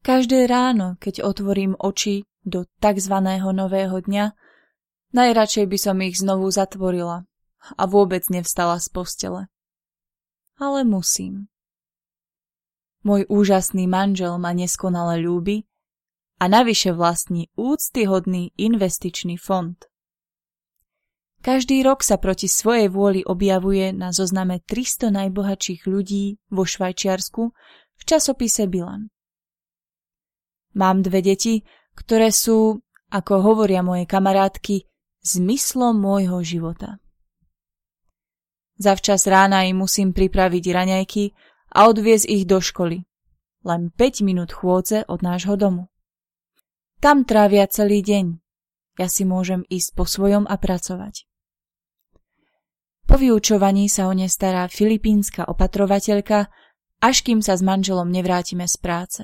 Každé ráno, keď otvorím oči do takzvaného nového dňa, najradšej by som ich znovu zatvorila a vôbec nevstala z postele. Ale musím. Môj úžasný manžel ma neskonale ľúbi a navyše vlastní úctyhodný investičný fond. Každý rok sa proti svojej vôli objavuje na zozname 300 najbohatších ľudí vo Švajčiarsku v časopise Bilan. Mám 2 deti, ktoré sú, ako hovoria moje kamarátky, zmyslom môjho života. Zavčas rána im musím pripraviť raňajky a odviesť ich do školy. Len 5 minút chôdze od nášho domu. Tam trávia celý deň. Ja si môžem ísť po svojom a pracovať. Po vyučovaní sa o ne stará filipínska opatrovateľka, až kým sa s manželom nevrátime z práce.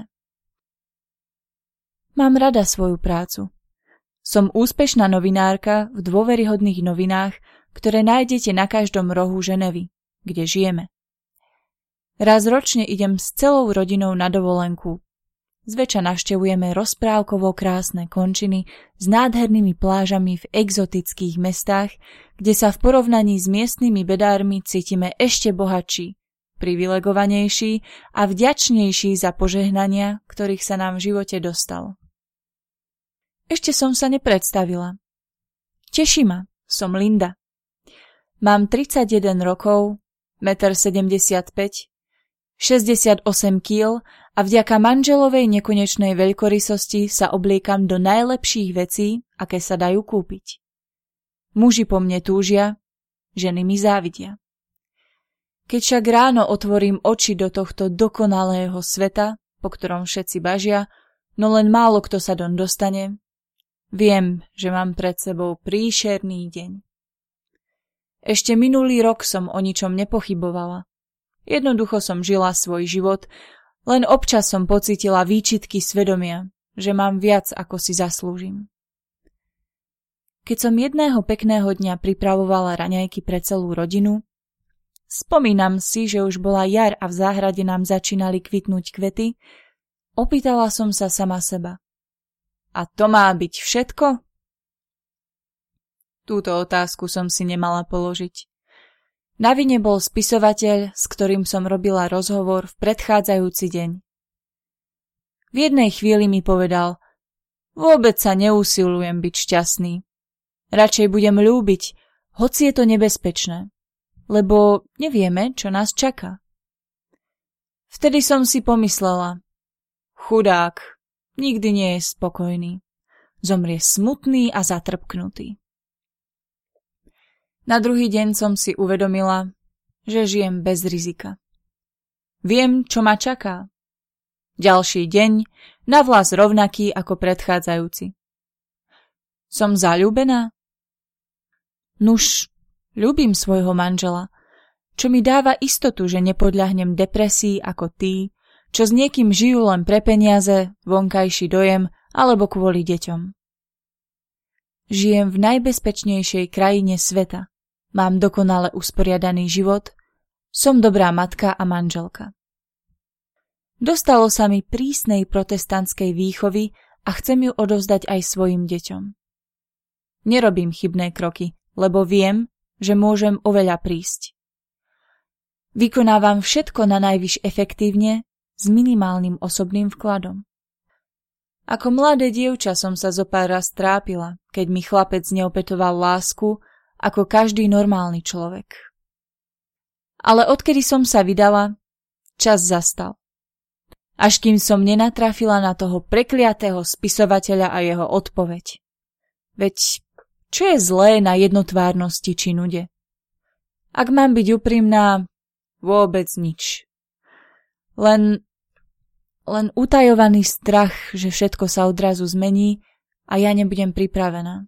Mám rada svoju prácu. Som úspešná novinárka v dôveryhodných novinách, ktoré nájdete na každom rohu Ženevy, kde žijeme. Raz ročne idem s celou rodinou na dovolenku. Zväčša navštevujeme rozprávkovo krásne končiny s nádhernými plážami v exotických mestách, kde sa v porovnaní s miestnymi bedármi cítime ešte bohatší, privilegovanejší a vďačnejší za požehnania, ktorých sa nám v živote dostalo. Ešte som sa nepredstavila. Teší ma, som Linda. Mám 31 rokov, 1,75 m, 68 kg a vďaka manželovej nekonečnej veľkorysosti sa obliekam do najlepších vecí, aké sa dajú kúpiť. Muži po mne túžia, ženy mi závidia. Keď však ráno otvorím oči do tohto dokonalého sveta, po ktorom všetci bažia, no len málo kto sa doň dostane, viem, že mám pred sebou príšerný deň. Ešte minulý rok som o ničom nepochybovala. Jednoducho som žila svoj život, len občas som pocítila výčitky svedomia, že mám viac, ako si zaslúžim. Keď som jedného pekného dňa pripravovala raňajky pre celú rodinu, spomínam si, že už bola jar a v záhrade nám začínali kvitnúť kvety, opýtala som sa sama seba. A to má byť všetko? Túto otázku som si nemala položiť. Na vine bol spisovateľ, s ktorým som robila rozhovor v predchádzajúci deň. V jednej chvíli mi povedal: vôbec sa neusilujem byť šťastný. Radšej budem ľúbiť, hoci je to nebezpečné, lebo nevieme, čo nás čaká. Vtedy som si pomyslela: chudák, nikdy nie je spokojný. Zomrie smutný a zatrpknutý. Na druhý deň som si uvedomila, že žijem bez rizika. Viem, čo ma čaká. Ďalší deň, navlas rovnaký ako predchádzajúci. Som zaľúbená? Nuž, ľúbim svojho manžela, čo mi dáva istotu, že nepodľahnem depresii ako tí, čo s niekým žijú len pre peniaze, vonkajší dojem alebo kvôli deťom. Žijem v najbezpečnejšej krajine sveta. Mám dokonale usporiadaný život, som dobrá matka a manželka. Dostalo sa mi prísnej protestantskej výchovy a chcem ju odovzdať aj svojim deťom. Nerobím chybné kroky, lebo viem, že môžem oveľa prísť. Vykonávam všetko na najvyš efektívne s minimálnym osobným vkladom. Ako mladé dievča som sa zopár raz trápila, keď mi chlapec neopetoval lásku, ako každý normálny človek. Ale odkedy som sa vydala, čas zastal. Až kým som nenatrafila na toho prekliatého spisovateľa a jeho odpoveď. Veď, čo je zlé na jednotvárnosti či nude? Ak mám byť úprimná, vôbec nič. Len utajovaný strach, že všetko sa odrazu zmení a ja nebudem pripravená.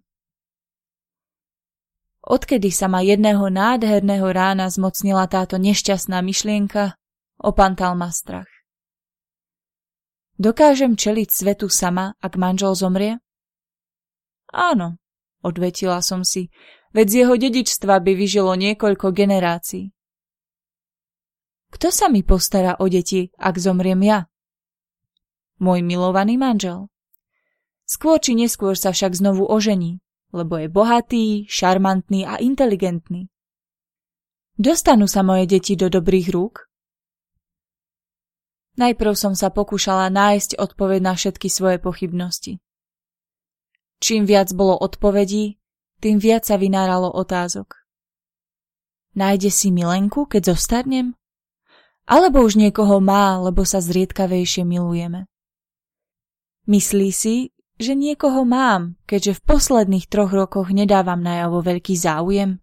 Odkedy sa ma jedného nádherného rána zmocnila táto nešťastná myšlienka, opantal ma strach. Dokážem čeliť svetu sama, ak manžel zomrie? Áno, odvetila som si, veď z jeho dedičstva by vyžilo niekoľko generácií. Kto sa mi postará o deti, ak zomriem ja? môj milovaný manžel. Skôr či neskôr sa však znovu ožení, lebo je bohatý, šarmantný a inteligentný. Dostanú sa moje deti do dobrých rúk? Najprv som sa pokúšala nájsť odpoveď na všetky svoje pochybnosti. Čím viac bolo odpovedí, tým viac sa vynáralo otázok. Nájde si milenku, keď zostarnem? Alebo už niekoho má, lebo sa zriedkavejšie milujeme? Myslí si, že niekoho mám, keďže v posledných 3 rokoch nedávam najavo veľký záujem?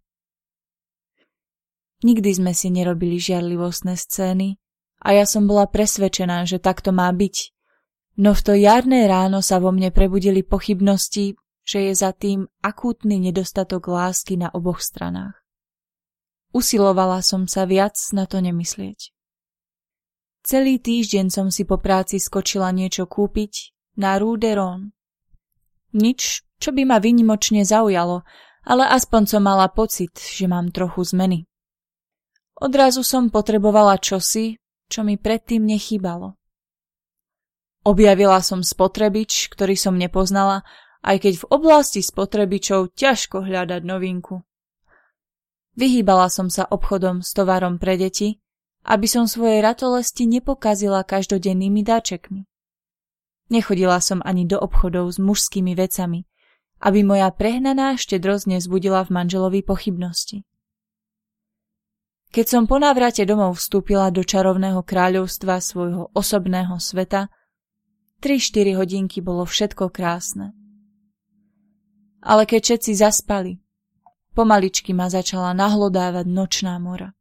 Nikdy sme si nerobili žiarlivostné scény a ja som bola presvedčená, že takto má byť. No v to jarné ráno sa vo mne prebudili pochybnosti, že je za tým akútny nedostatok lásky na oboch stranách. Usilovala som sa viac na to nemyslieť. Celý týždeň som si po práci skočila niečo kúpiť na Rue de Rhône. Nič, čo by ma výnimočne zaujalo, ale aspoň som mala pocit, že mám trochu zmeny. Odrazu som potrebovala čosi, čo mi predtým nechýbalo. Objavila som spotrebič, ktorý som nepoznala, aj keď v oblasti spotrebičov ťažko hľadať novinku. Vyhýbala som sa obchodom s tovarom pre deti, aby som svoje ratolesti nepokazila každodennými dáčekmi. Nechodila som ani do obchodov s mužskými vecami, aby moja prehnaná štedrosť nezbudila v manželovi pochybnosti. Keď som po návrate domov vstúpila do čarovného kráľovstva svojho osobného sveta, 3-4 hodinky bolo všetko krásne. Ale keď všetci zaspali, pomaličky ma začala nahlodávať nočná mora.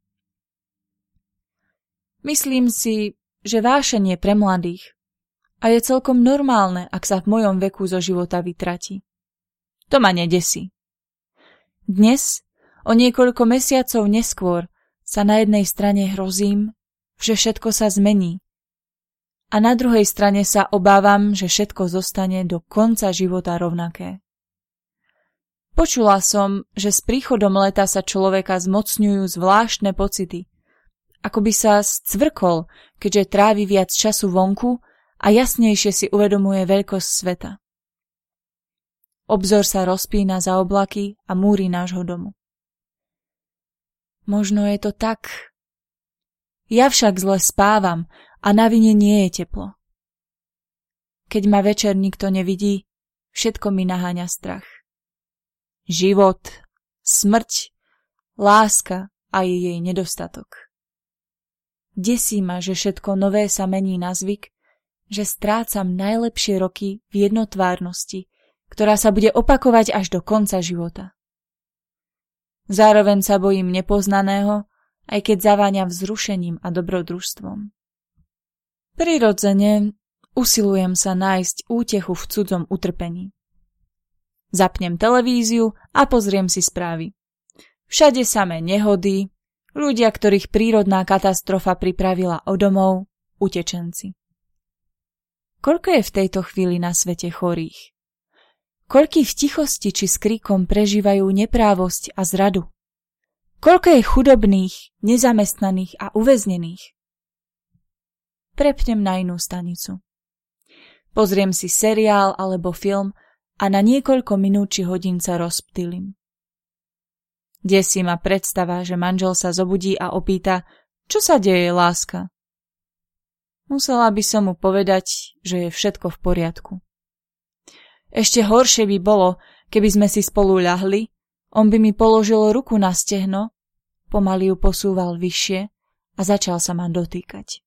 Myslím si, že vášenie pre mladých a je celkom normálne, ak sa v mojom veku zo života vytratí. To ma nedesí. Dnes, o niekoľko mesiacov neskôr, sa na jednej strane hrozím, že všetko sa zmení, a na druhej strane sa obávam, že všetko zostane do konca života rovnaké. Počula som, že s príchodom leta sa človeka zmocňujú zvláštne pocity, ako by sa scvrkol, keďže trávi viac času vonku a jasnejšie si uvedomuje veľkosť sveta. Obzor sa rozpína za oblaky a múry nášho domu. Možno je to tak. Ja však zle spávam a na vine nie je teplo. Keď ma večer nikto nevidí, všetko mi naháňa strach. Život, smrť, láska a jej nedostatok. Desí ma, že všetko nové sa mení na zvyk, že strácam najlepšie roky v jednotvárnosti, ktorá sa bude opakovať až do konca života. Zároveň sa bojím nepoznaného, aj keď zaváňa vzrušením a dobrodružstvom. Prirodzene usilujem sa nájsť útechu v cudzom utrpení. Zapnem televíziu a pozriem si správy. Všade samé nehody, ľudia, ktorých prírodná katastrofa pripravila o domov, utečenci. Koľko je v tejto chvíli na svete chorých? Koľkí v tichosti či s kríkom prežívajú neprávosť a zradu? Koľko je chudobných, nezamestnaných a uväznených? Prepnem na inú stanicu. Pozriem si seriál alebo film a na niekoľko minút či hodín sa rozptýlim. Desí ma predstava, že manžel sa zobudí a opýta, čo sa deje, láska? Musela by som mu povedať, že je všetko v poriadku. Ešte horšie by bolo, keby sme si spolu ľahli, on by mi položil ruku na stehno, pomaly ju posúval vyššie a začal sa ma dotýkať.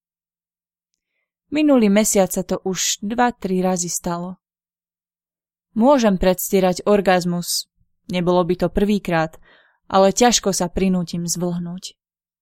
Minulý mesiac sa to už 2-3 razy stalo. Môžem predstierať orgazmus, nebolo by to prvýkrát, ale ťažko sa prinútim zvlhnúť.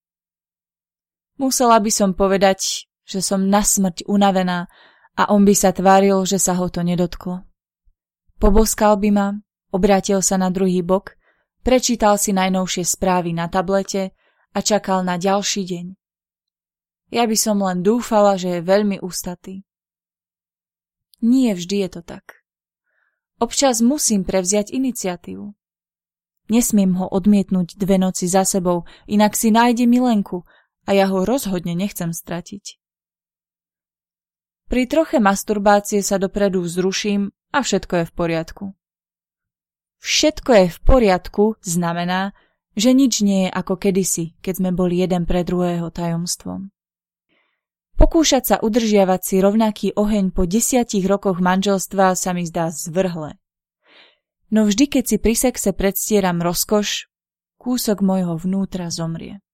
Musela by som povedať, že som na smrť unavená a on by sa tváril, že sa ho to nedotklo. Poboskal by ma, obrátil sa na druhý bok, prečítal si najnovšie správy na tablete a čakal na ďalší deň. Ja by som len dúfala, že je veľmi ústatý. Nie vždy je to tak. Občas musím prevziať iniciatívu. Nesmiem ho odmietnúť 2 noci za sebou, inak si nájde milenku a ja ho rozhodne nechcem stratiť. Pri troche masturbácie sa dopredu vzruším a všetko je v poriadku. Všetko je v poriadku znamená, že nič nie je ako kedysi, keď sme boli jeden pre druhého tajomstvom. Pokúšať sa udržiavať si rovnaký oheň po 10 rokoch manželstva sa mi zdá zvrhlé. No vždy, keď si pri sexe predstieram rozkoš, kúsok mojho vnútra zomrie.